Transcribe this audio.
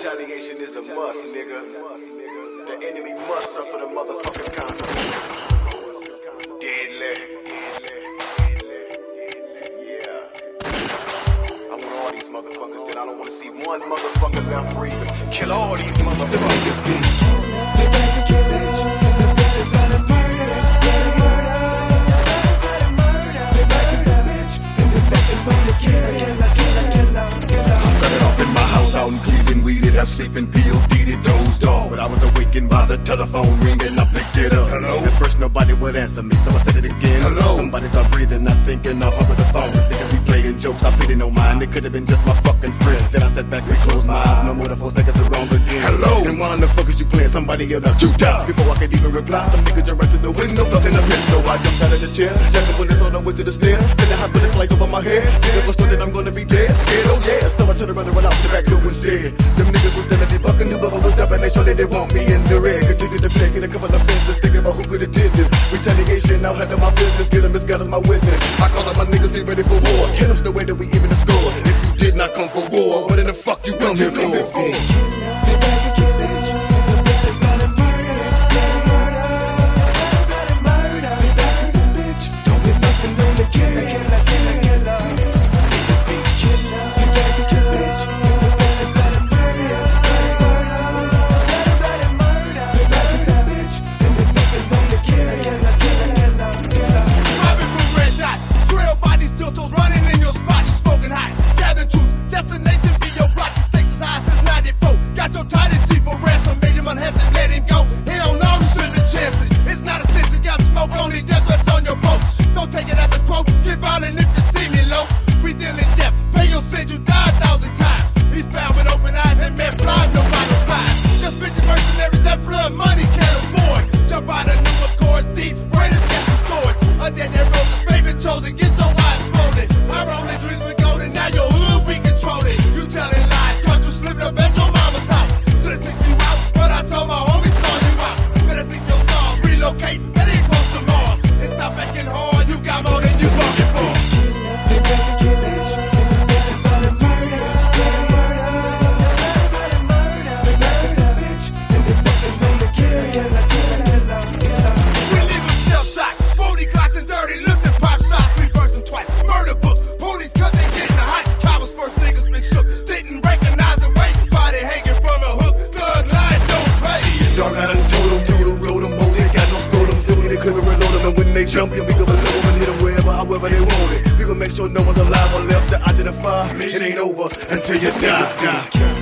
Retaliation is a must, nigga. The enemy must suffer the motherfucking consequences. Deadly. Yeah. I want all these motherfuckers, but I don't want to see one motherfucker left breathing. Kill all these motherfuckers. I sleep in P.O.D. dozed off, but I was awakened by the telephone ringing. I picked it up. Hello. At first nobody would answer me, so I said it again. Hello. Somebody start breathing, not thinking I hung up the phone. Thinking we playing jokes, I paid no mind. It could have been just my fucking friends. Then I sat back and closed my eyes. No more than 4 seconds to wrong again. Hello. And why in the fuck is you playing? Somebody yelled out, "Shoot out!" Before I could even reply, some nigga jumped right to the window, thumping the pistol. I jumped out of the chair, jacked the bullets on the way to the stairs. Then the hospital flight over my head. Niggas was that I'm gonna be dead, scared. Oh yeah, so I turned around and run out the back door instead. Them niggas was definitely bucking. Whoever was dumping, they showed that they want me in the red. Continue to play, get a couple of fences, thinking about who could've did this. Retaliation, now handle my business, get them as God as my witness. I call up my niggas, get ready for war. Kill them the way that we even the score. If you did not come for war, what in the fuck you come here for? Jump, yeah, we go below them and hit them wherever, however they want it. We gon' make sure no one's alive or left to identify. It ain't over until you die.